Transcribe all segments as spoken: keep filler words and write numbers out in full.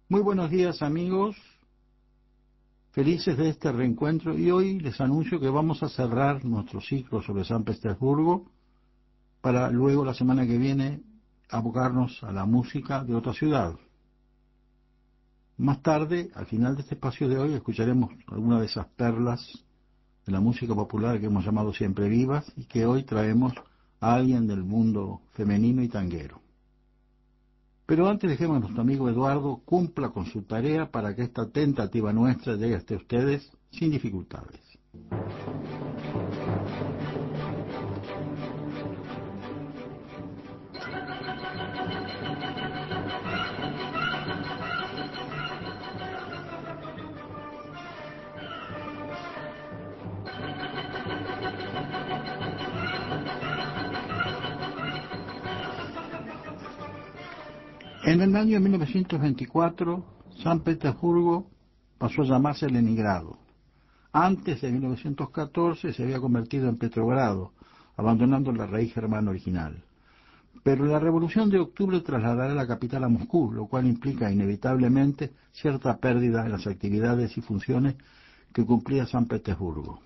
Muy buenos días amigos, felices de este reencuentro y hoy les anuncio que vamos a cerrar nuestro ciclo sobre San Petersburgo para luego la semana que viene abocarnos a la música de otra ciudad. Más tarde, al final de este espacio de hoy, escucharemos algunas de esas perlas de la música popular que hemos llamado siempre vivas y que hoy traemos a alguien del mundo femenino y tanguero. Pero antes dejemos a nuestro amigo Eduardo cumpla con su tarea para que esta tentativa nuestra llegue hasta ustedes sin dificultades. En el año mil novecientos veinticuatro, San Petersburgo pasó a llamarse Leningrado. Antes de mil novecientos catorce se había convertido en Petrogrado, abandonando la raíz germana original. Pero la Revolución de Octubre trasladará la capital a Moscú, lo cual implica inevitablemente cierta pérdida en las actividades y funciones que cumplía San Petersburgo.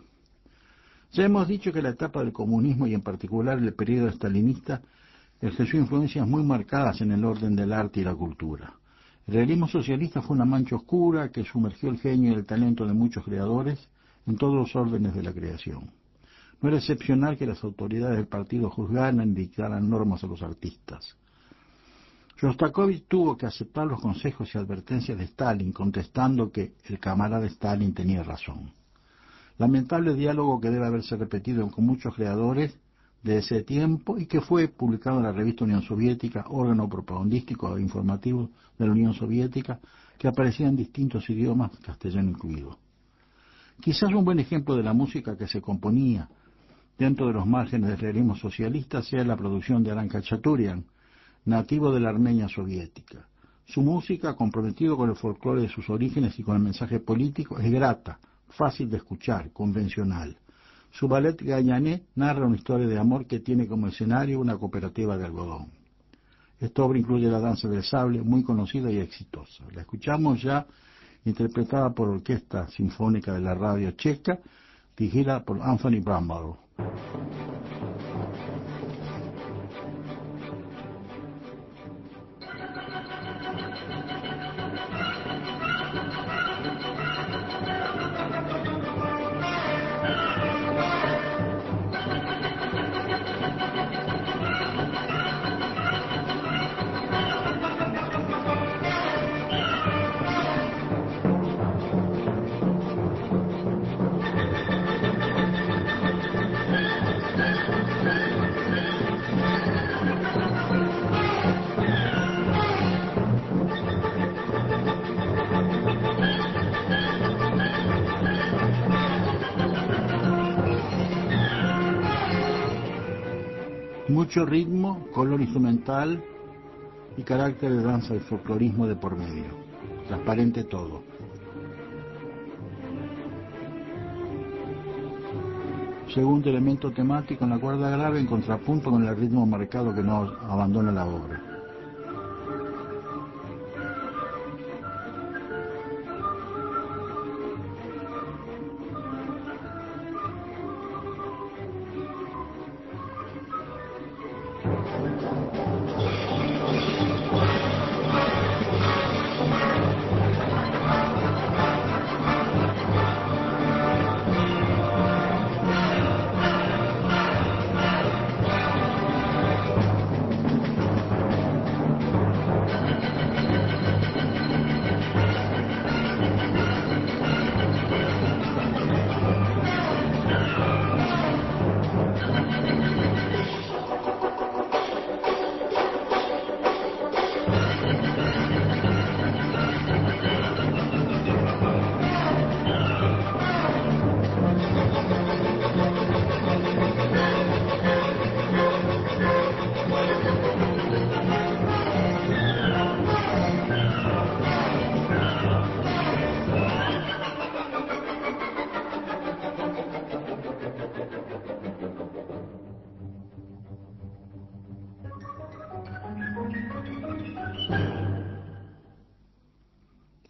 Ya hemos dicho que la etapa del comunismo y en particular el periodo estalinista ejerció influencias muy marcadas en el orden del arte y la cultura. El realismo socialista fue una mancha oscura que sumergió el genio y el talento de muchos creadores en todos los órdenes de la creación. No era excepcional que las autoridades del partido juzgaran y dictaran normas a los artistas. Shostakovich tuvo que aceptar los consejos y advertencias de Stalin, contestando que el camarada Stalin tenía razón. Lamentable diálogo que debe haberse repetido con muchos creadores de ese tiempo y que fue publicado en la revista Unión Soviética, órgano propagandístico e informativo de la Unión Soviética, que aparecía en distintos idiomas, castellano incluido. Quizás un buen ejemplo de la música que se componía dentro de los márgenes del realismo socialista sea la producción de Alan Khachaturian, nativo de la Armenia soviética. Su música, comprometido con el folclore de sus orígenes y con el mensaje político, es grata, fácil de escuchar, convencional. Su ballet Gayané narra una historia de amor que tiene como escenario una cooperativa de algodón. Esta obra incluye la danza del sable, muy conocida y exitosa. La escuchamos ya interpretada por Orquesta Sinfónica de la Radio Checa, dirigida por Anthony Bramble. Mucho ritmo, color instrumental y carácter de danza y folclorismo de por medio. Transparente todo. Segundo elemento temático en la cuerda grave en contrapunto con el ritmo marcado que no abandona la obra.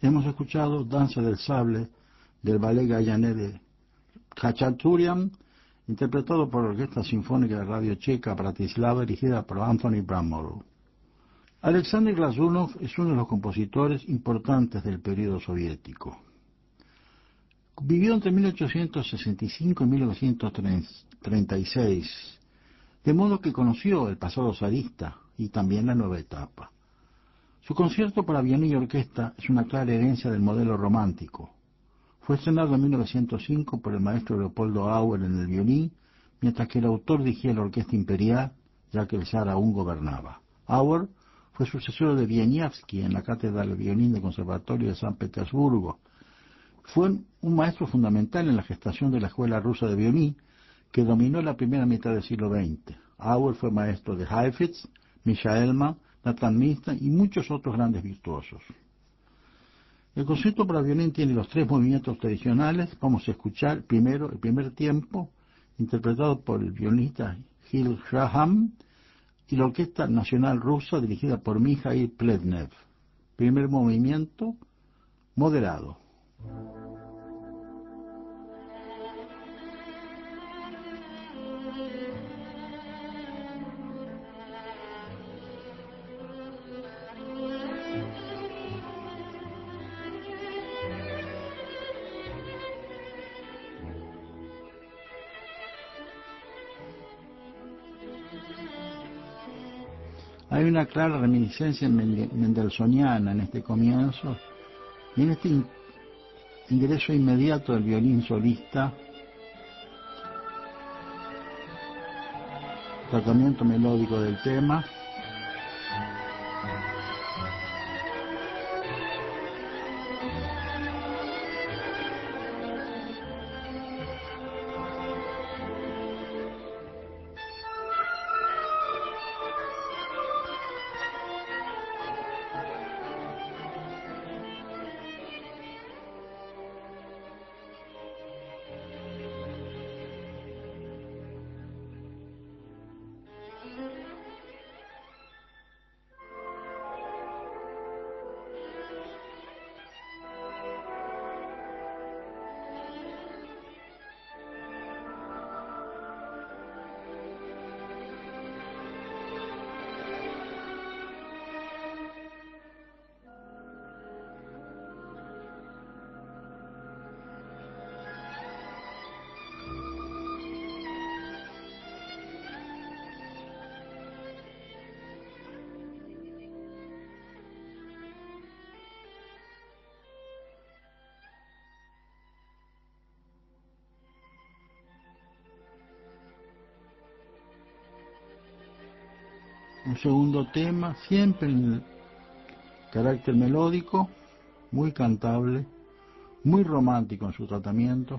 Hemos escuchado Danza del Sable del ballet Gayané de Khachaturian, interpretado por la Orquesta Sinfónica de Radio Checa Bratislava, dirigida por Anthony Bramall. Alexander Glazunov es uno de los compositores importantes del periodo soviético. Vivió entre mil ochocientos sesenta y cinco y mil novecientos treinta y seis, de modo que conoció el pasado zarista y también la nueva etapa. Su concierto para violín y orquesta es una clara herencia del modelo romántico. Fue estrenado en mil novecientos cinco por el maestro Leopoldo Auer en el violín, mientras que el autor dirigía la Orquesta Imperial, ya que el zar aún gobernaba. Auer fue sucesor de Wieniawski en la cátedra de violín del Conservatorio de San Petersburgo. Fue un maestro fundamental en la gestación de la escuela rusa de violín, que dominó la primera mitad del siglo veinte. Auer fue maestro de Heifetz, Misha Elman, Nathan Milstein y muchos otros grandes virtuosos. El concierto para violín tiene los tres movimientos tradicionales. Vamos a escuchar primero el primer tiempo, interpretado por el violinista Gil Shaham y la Orquesta Nacional Rusa, dirigida por Mikhail Plednev. Primer movimiento, moderado. Hay una clara reminiscencia mendelssohniana en este comienzo y en este in ingreso inmediato del violín solista, tratamiento melódico del tema. Un segundo tema, siempre en el carácter melódico, muy cantable, muy romántico en su tratamiento.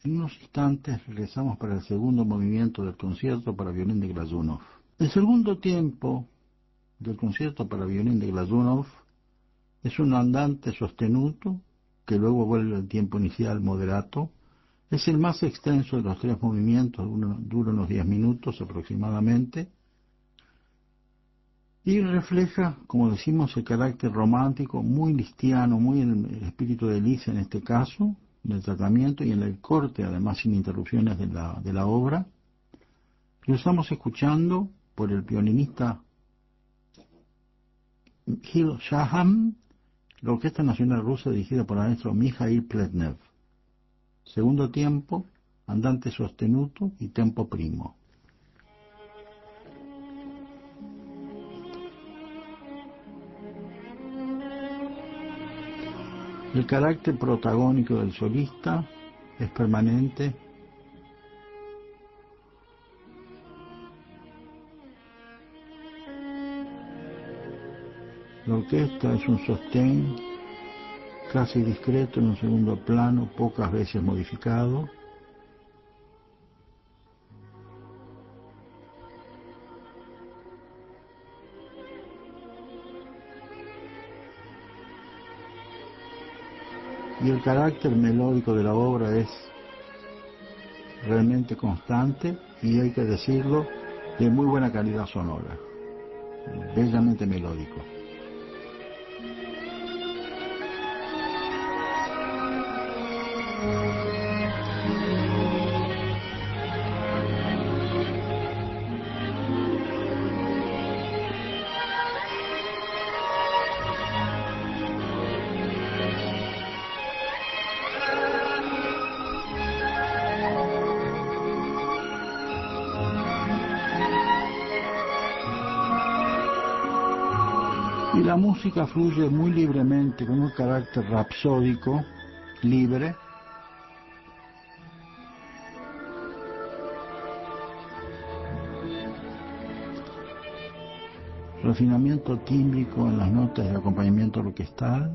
En unos instantes regresamos para el segundo movimiento del concierto para violín de Glazunov. El segundo tiempo del concierto para violín de Glazunov es un andante sostenuto que luego vuelve al tiempo inicial moderato. Es el más extenso de los tres movimientos, uno, dura unos diez minutos aproximadamente, y refleja, como decimos, el carácter romántico, muy listiano, muy el, el espíritu de Liszt en este caso, en el tratamiento y en el corte, además sin interrupciones de la, de la obra. Lo estamos escuchando por el violinista Gil Shaham, la Orquesta Nacional Rusa dirigida por el maestro Mikhail Pletnev. Segundo tiempo, andante sostenuto y tempo primo. El carácter protagónico del solista es permanente. La orquesta es un sostén casi discreto en un segundo plano, pocas veces modificado. Y el carácter melódico de la obra es realmente constante y, hay que decirlo, de muy buena calidad sonora, bellamente melódico. Y la música fluye muy libremente, con un carácter rapsódico, libre. Refinamiento tímbrico en las notas de acompañamiento orquestal.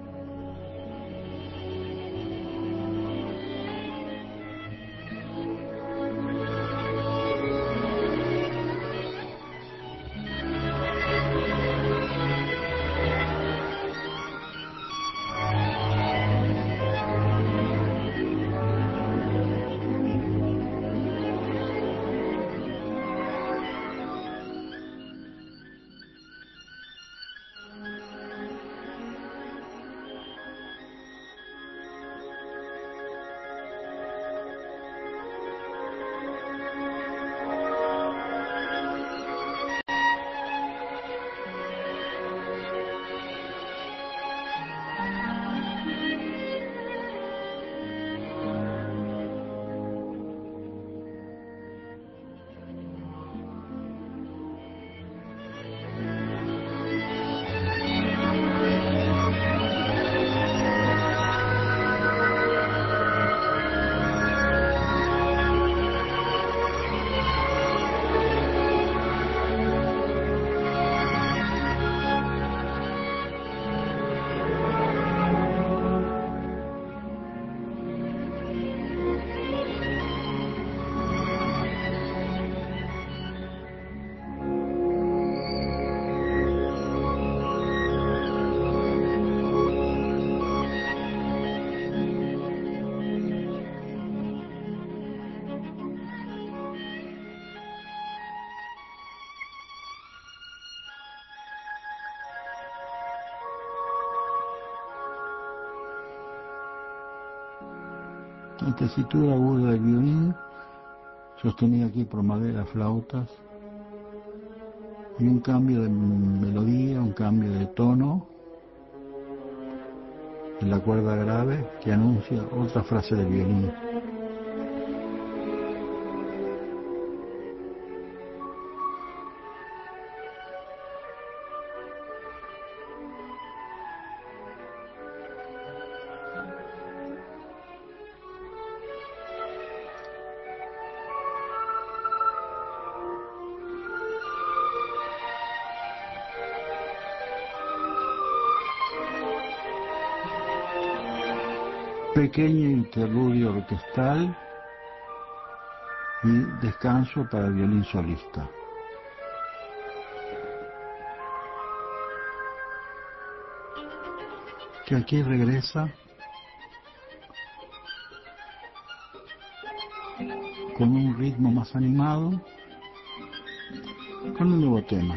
La tesitura aguda del violín, sostenida aquí por madera, flautas, y un cambio de melodía, un cambio de tono en la cuerda grave que anuncia otra frase del violín. Pequeño interludio orquestal y descanso para el violín solista. Que aquí regresa con un ritmo más animado, con un nuevo tema.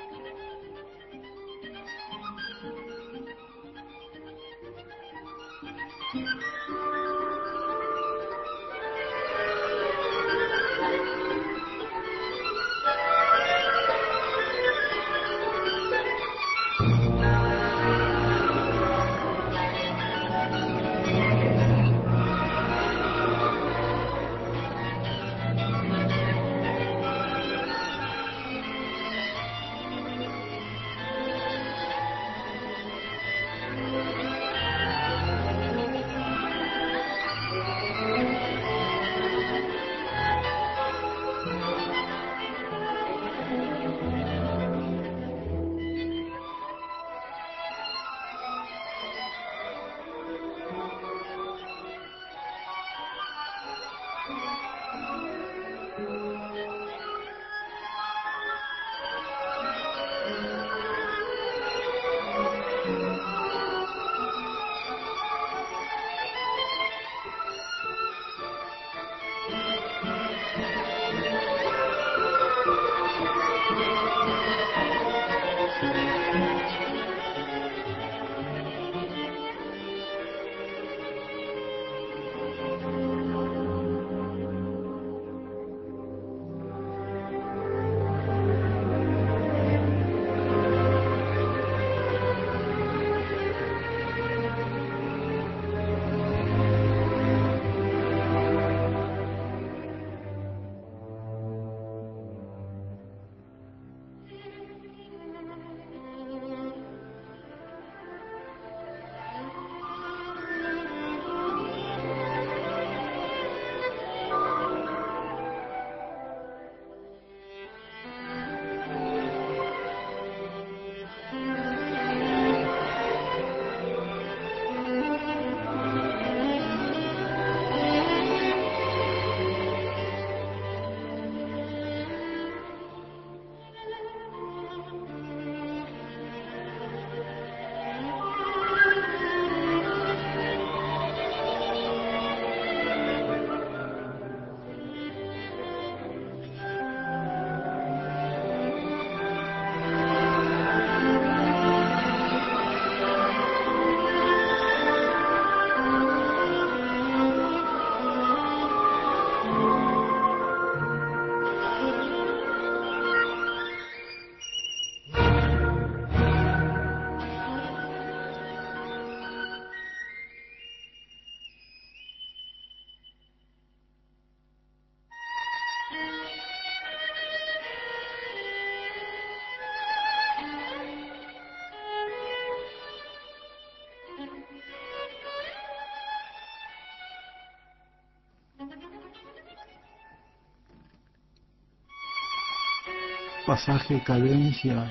Pasaje cadencia,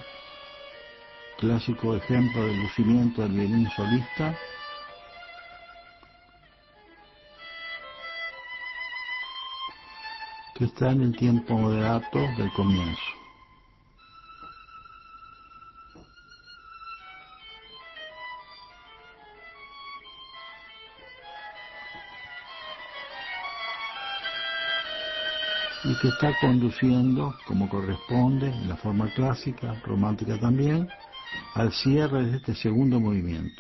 clásico ejemplo de lucimiento del violín solista, que está en el tiempo moderato del comienzo. Y que está conduciendo, como corresponde, en la forma clásica, romántica también, al cierre de este segundo movimiento.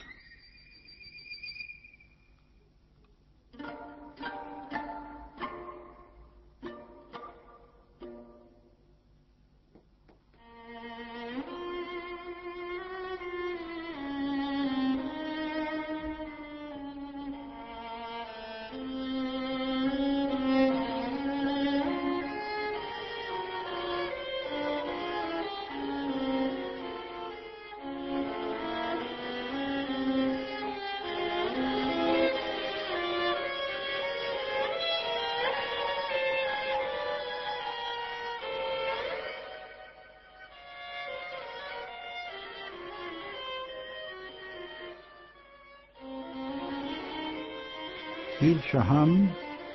Gil Shaham.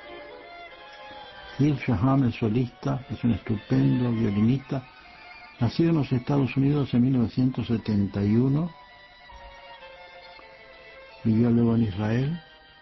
Gil Shaham, el solista, es un estupendo violinista, nacido en los Estados Unidos en mil novecientos setenta y uno, vivió luego en Israel.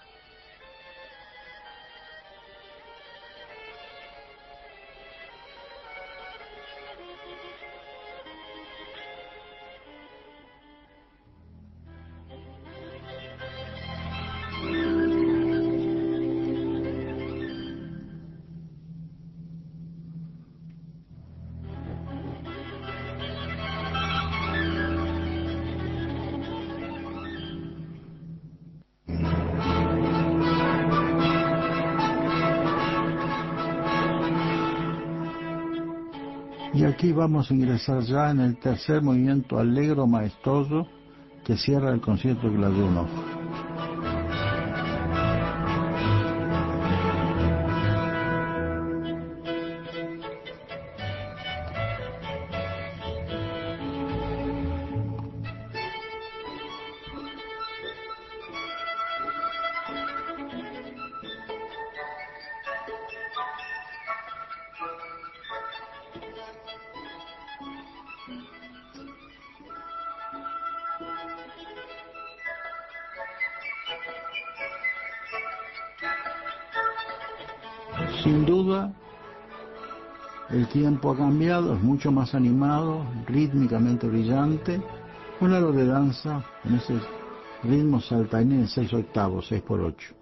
Y aquí vamos a ingresar ya en el tercer movimiento allegro maestoso que cierra el concierto de Gladunov. Sin duda, el tiempo ha cambiado, es mucho más animado, rítmicamente brillante, con algo de danza en ese ritmo saltarín en seis octavos, seis por ocho.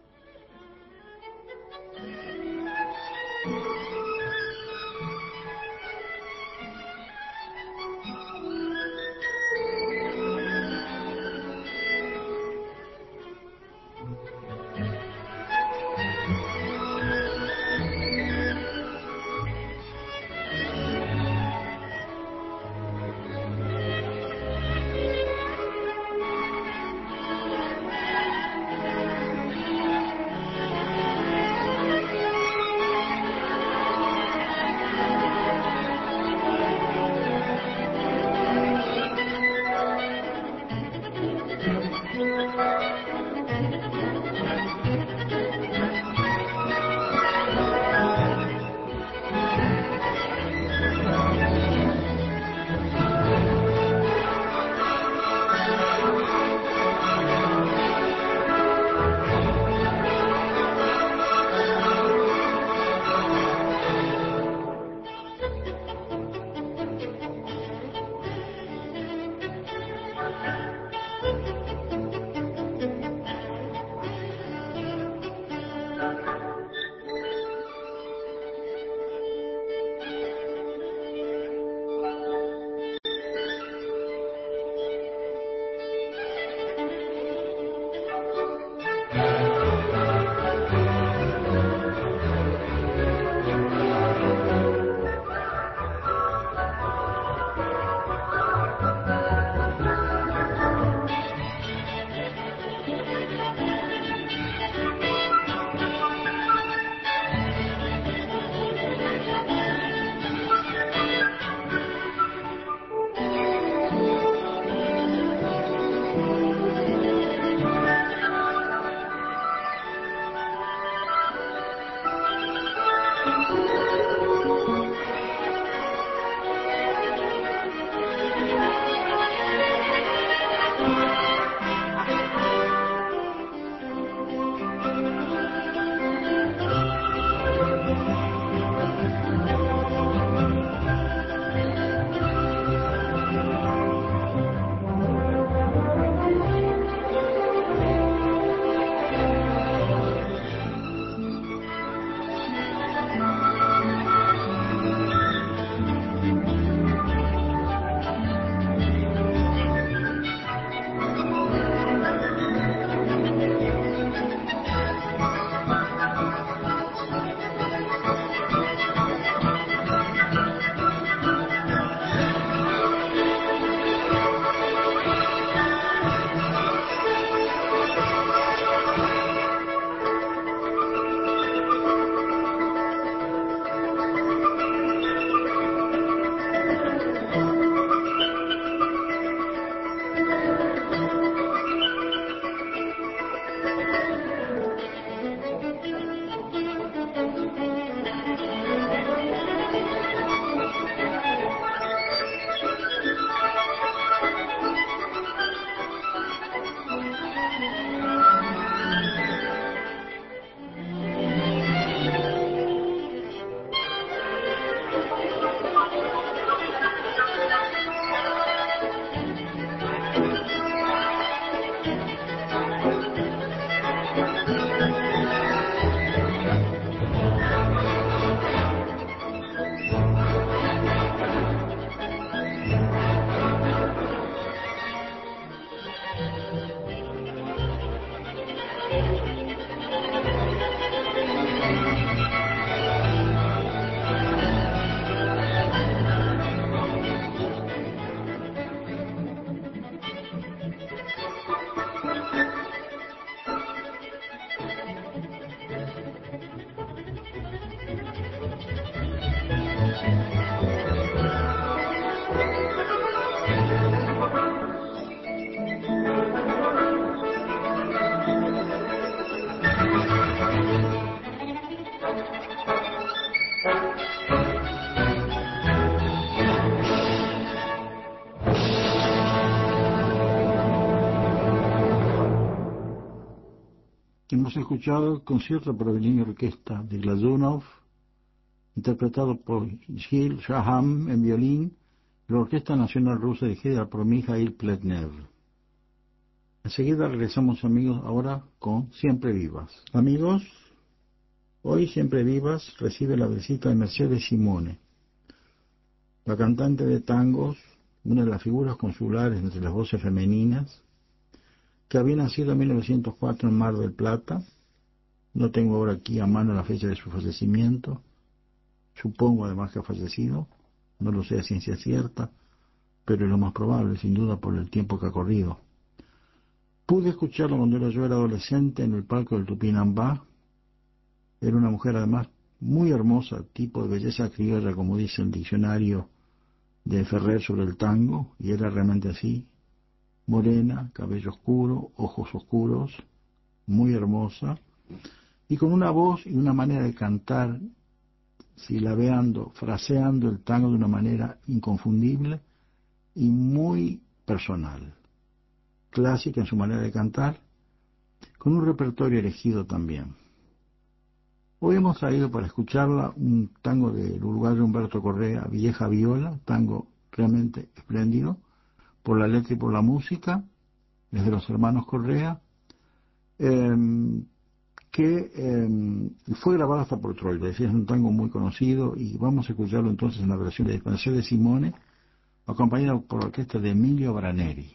Hemos escuchado el concierto para violín y orquesta de Glazunov, interpretado por Gil Shaham en violín, y la Orquesta Nacional Rusa dirigida por Mikhail Pletnev. Enseguida regresamos, amigos, ahora con Siempre Vivas. Amigos, hoy Siempre Vivas recibe la visita de Mercedes Simone, la cantante de tangos, una de las figuras consulares entre las voces femeninas, que había nacido en mil novecientos cuatro en Mar del Plata. No tengo ahora aquí a mano la fecha de su fallecimiento. Supongo además que ha fallecido, no lo sé a ciencia cierta, pero es lo más probable, sin duda, por el tiempo que ha corrido. Pude escucharla cuando era yo era adolescente en el palco del Tupinambá. Era una mujer además muy hermosa, tipo de belleza criolla, como dice el diccionario de Ferrer sobre el tango, y era realmente así, morena, cabello oscuro, ojos oscuros, muy hermosa, y con una voz y una manera de cantar, silabeando, fraseando el tango de una manera inconfundible y muy personal, clásica en su manera de cantar, con un repertorio elegido también. Hoy hemos traído para escucharla un tango del uruguayo Humberto Correa, Vieja Viola, tango realmente espléndido, por la letra y por la música, es de los hermanos Correa, eh, que eh, fue grabado hasta por Troilo, es un tango muy conocido, y vamos a escucharlo entonces en la versión de Mercedes Simone, acompañado por la orquesta de Emilio Braneri.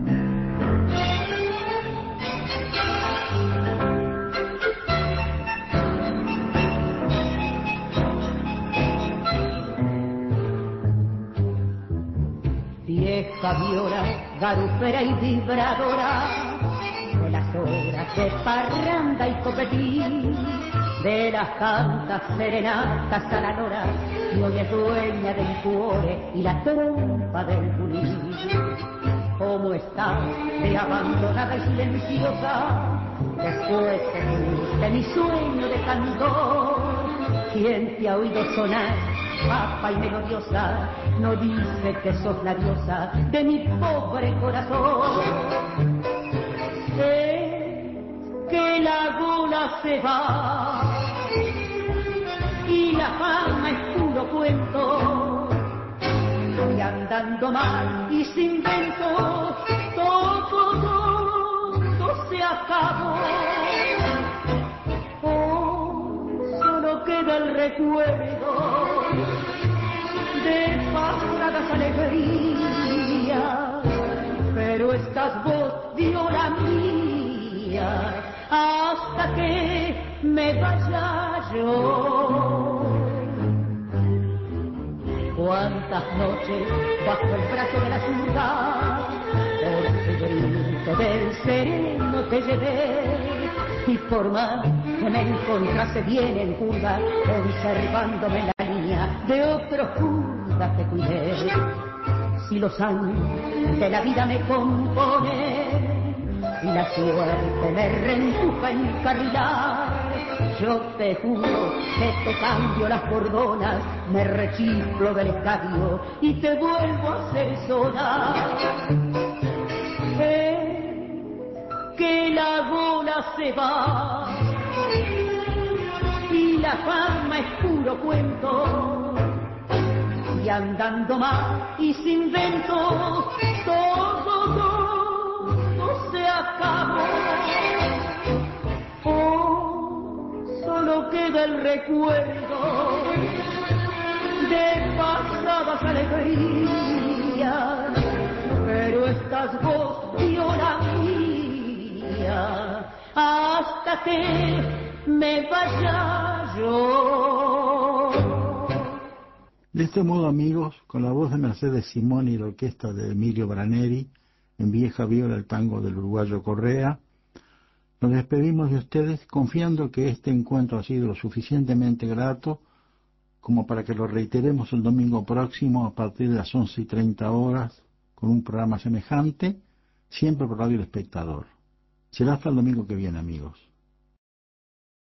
Vieja viola, garupera y vibradora, de las horas de parranda y copetín, de las cantas serenatas a la nora, y hoy es dueña del cuore y la trompa del bulín. ¿Cómo está de abandonada y silenciosa, después de, de mi sueño de cantor? ¿Quién te ha oído sonar, papa y melodiosa? No dice que sos la diosa de mi pobre corazón. Es que la gola se va y la fama es puro cuento, y andando mal y sin vento, todo, todo se acabó. Oh, solo queda el recuerdo de pasadas alegrías, pero estás vos, viola mía, hasta que me vaya yo. Cuántas noches bajo el brazo de la zurda, por el grito del sereno te llevé, y por más que me encontrase bien en curva, conservándome la línea de otros curvas que cuidé. Si los años de la vida me componen y la suerte me reentuja en encarrilar, yo te juro que te cambio las cordonas, me rechiflo del estadio y te vuelvo a hacer sonar. Eh, que la gola se va y la fama es puro cuento, y andando mal y sin vento, todo, todo se acabó. Oh, solo queda el recuerdo de pasadas alegrías, pero estás vos, viola mía, hasta que me vaya yo. De este modo, amigos, con la voz de Mercedes Simone y la orquesta de Emilio Braneri, en Vieja Viola, el tango del uruguayo Correa, nos despedimos de ustedes confiando que este encuentro ha sido lo suficientemente grato como para que lo reiteremos el domingo próximo a partir de las once y treinta horas con un programa semejante, siempre por Radio El Espectador. Será hasta el domingo que viene, amigos.